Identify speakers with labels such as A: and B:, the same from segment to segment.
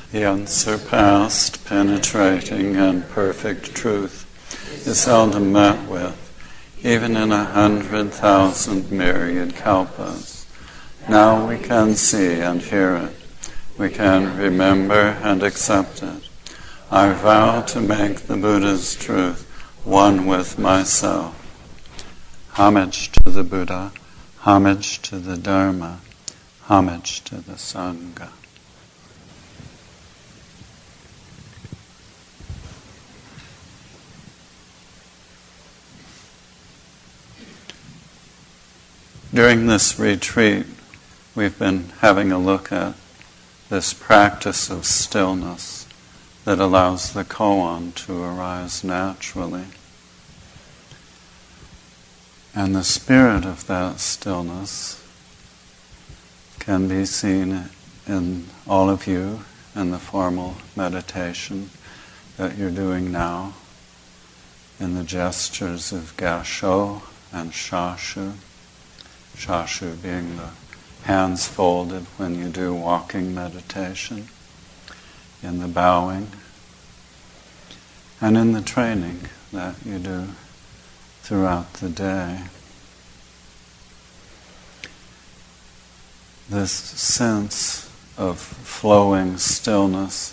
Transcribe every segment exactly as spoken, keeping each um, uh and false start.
A: The unsurpassed, penetrating, and perfect truth is seldom met with, even in a hundred thousand myriad kalpas. Now we can see and hear it. We can remember and accept it. I vow to make the Buddha's truth one with myself. Homage to the Buddha, homage to the Dharma, homage to the Sangha. During this retreat, we've been having a look at this practice of stillness that allows the koan to arise naturally. And the spirit of that stillness can be seen in all of you in the formal meditation that you're doing now, in the gestures of Gasho and Shashu. Shashu being the hands folded when you do walking meditation, in the bowing, and in the training that you do throughout the day. This sense of flowing stillness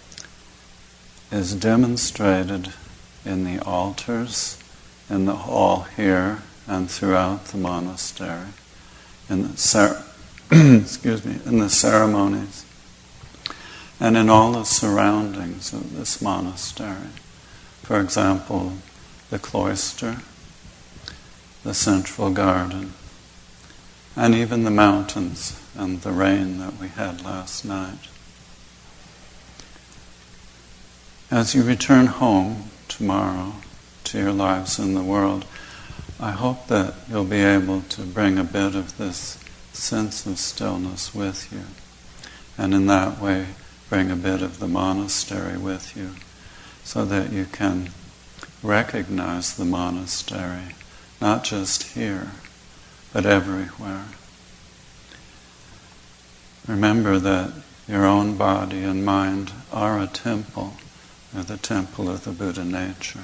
A: is demonstrated in the altars, in the hall here, and throughout the monastery, in the cer- excuse me, in the ceremonies, and in all the surroundings of this monastery. For example, the cloister, the central garden, and even the mountains and the rain that we had last night. As you return home tomorrow to your lives in the world, I hope that you'll be able to bring a bit of this sense of stillness with you, and in that way bring a bit of the monastery with you, so that you can recognize the monastery, not just here, but everywhere. Remember that your own body and mind are a temple, or the temple of the Buddha nature.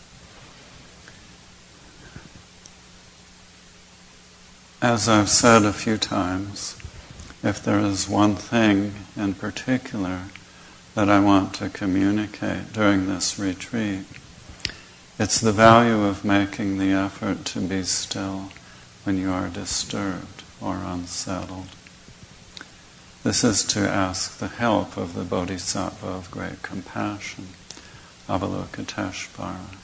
A: As I've said a few times, if there is one thing in particular that I want to communicate during this retreat, it's the value of making the effort to be still when you are disturbed or unsettled. This is to ask the help of the Bodhisattva of great compassion, Avalokiteshvara.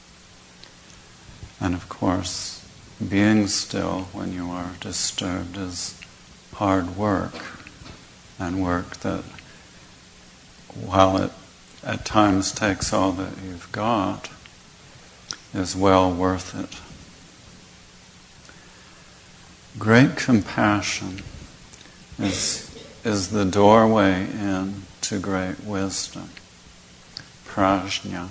A: And of course, being still when you are disturbed is hard work, and work that, while it at times takes all that you've got, is well worth it. Great compassion is, is the doorway in to great wisdom, prajna.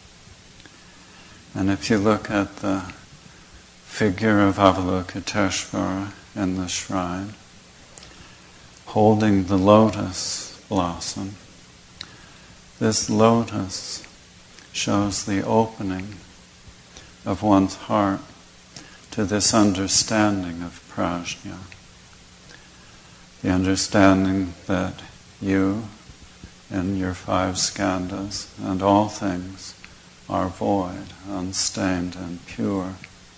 A: And if you look at the figure of Avalokiteshvara in the shrine, holding the lotus blossom, this lotus shows the opening of one's heart to this understanding of prajna, the understanding that you and your five skandhas and all things are void, unstained and pure.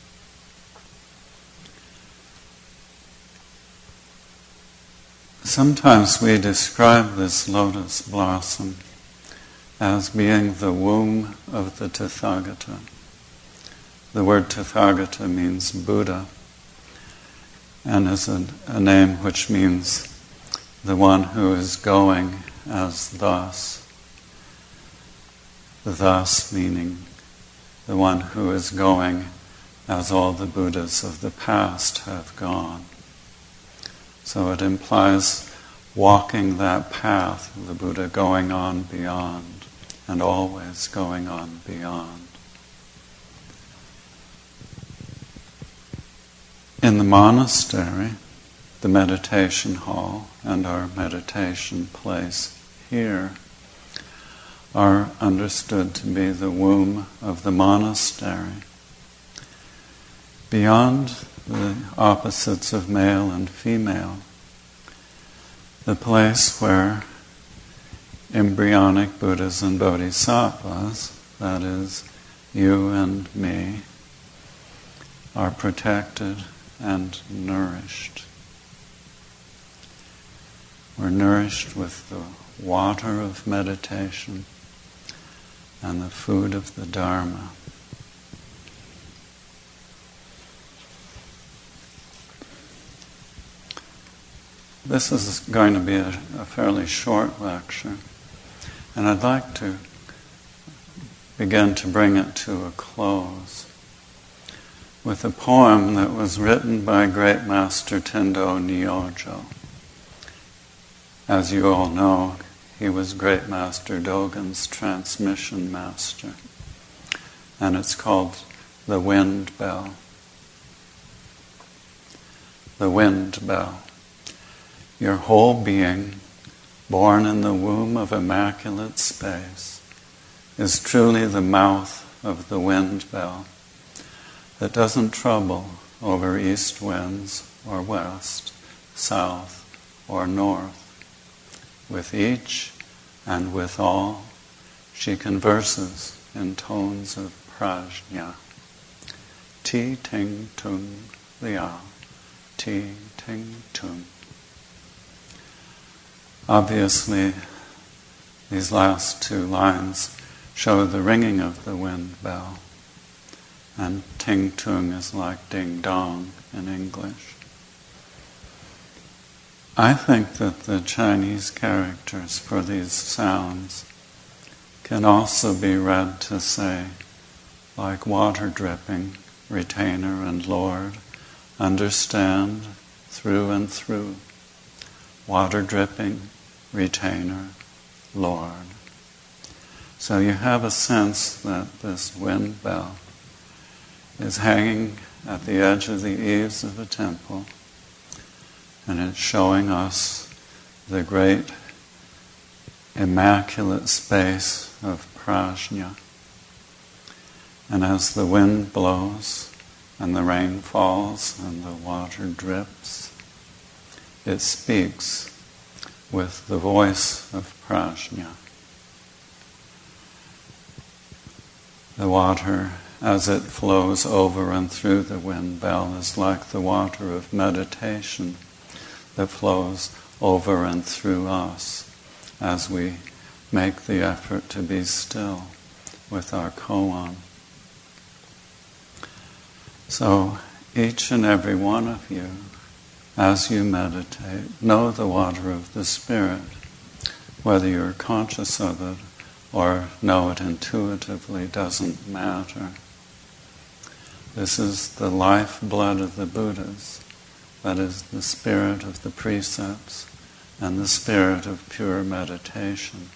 A: Sometimes we describe this lotus blossom as being the womb of the Tathagata. The word Tathagata means Buddha, and is a, a name which means the one who is going as thus. Thus meaning the one who is going as all the Buddhas of the past have gone. So it implies walking that path of the Buddha, going on beyond, and always going on beyond. In the monastery, the meditation hall, and our meditation place here are understood to be the womb of the monastery. Beyond the opposites of male and female, the place where embryonic Buddhas and Bodhisattvas, that is, you and me, are protected and nourished. We're nourished with the water of meditation and the food of the Dharma. This is going to be a, a fairly short lecture, and I'd like to begin to bring it to a close with a poem that was written by Great Master Tendo Nyojo. As you all know, he was Great Master Dogen's transmission master, and it's called The Wind Bell. The Wind Bell. Your whole being, born in the womb of immaculate space, is truly the mouth of the wind bell that doesn't trouble over east winds or west, south or north. With each and with all, she converses in tones of prajna. Ti ting tung liao, ti ting tung. Obviously, these last two lines show the ringing of the wind bell, and ting tung is like ding dong in English. I think that the Chinese characters for these sounds can also be read to say, like water dripping, retainer and lord, understand through and through. Water dripping, retainer, Lord. So you have a sense that this wind bell is hanging at the edge of the eaves of a temple, and it's showing us the great immaculate space of prajna. And as the wind blows and the rain falls and the water drips, it speaks with the voice of prajna. The water, as it flows over and through the wind bell, is like the water of meditation that flows over and through us as we make the effort to be still with our koan. So each and every one of you, as you meditate, know the water of the Spirit, whether you're conscious of it or know it intuitively doesn't matter. This is the lifeblood of the Buddhas, that is the spirit of the precepts and the spirit of pure meditation.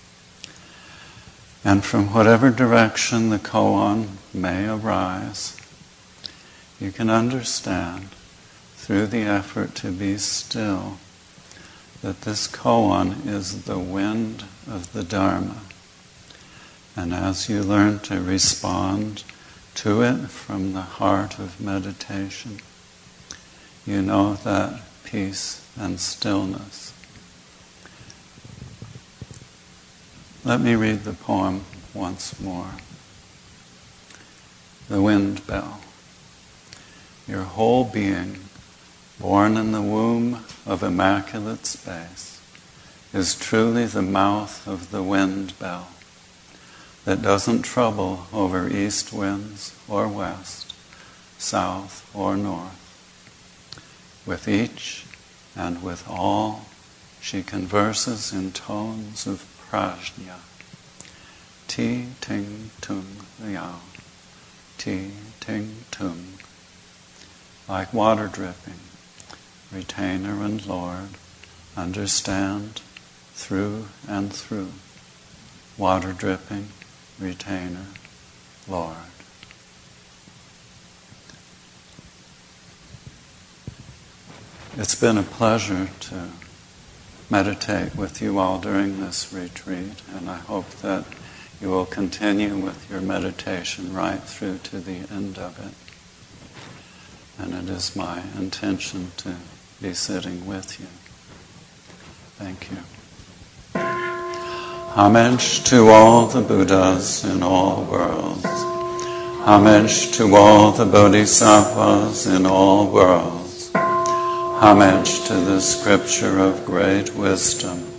A: And from whatever direction the koan may arise, you can understand through the effort to be still that this koan is the wind of the Dharma. And as you learn to respond to it from the heart of meditation, you know that peace and stillness. Let me read the poem once more. The Wind Bell. Your whole being, born in the womb of immaculate space, is truly the mouth of the wind bell that doesn't trouble over east winds or west, south or north. With each and with all, she converses in tones of prajna. Ti ting tung liao, ti ting tung. Like water dripping, retainer and Lord, understand through and through. Water dripping, retainer, Lord. It's been a pleasure to meditate with you all during this retreat, and I hope that you will continue with your meditation right through to the end of it. And it is my intention to be sitting with you. Thank you. Homage to all the Buddhas in all worlds. Homage to all the Bodhisattvas in all worlds. Homage to the scripture of great wisdom.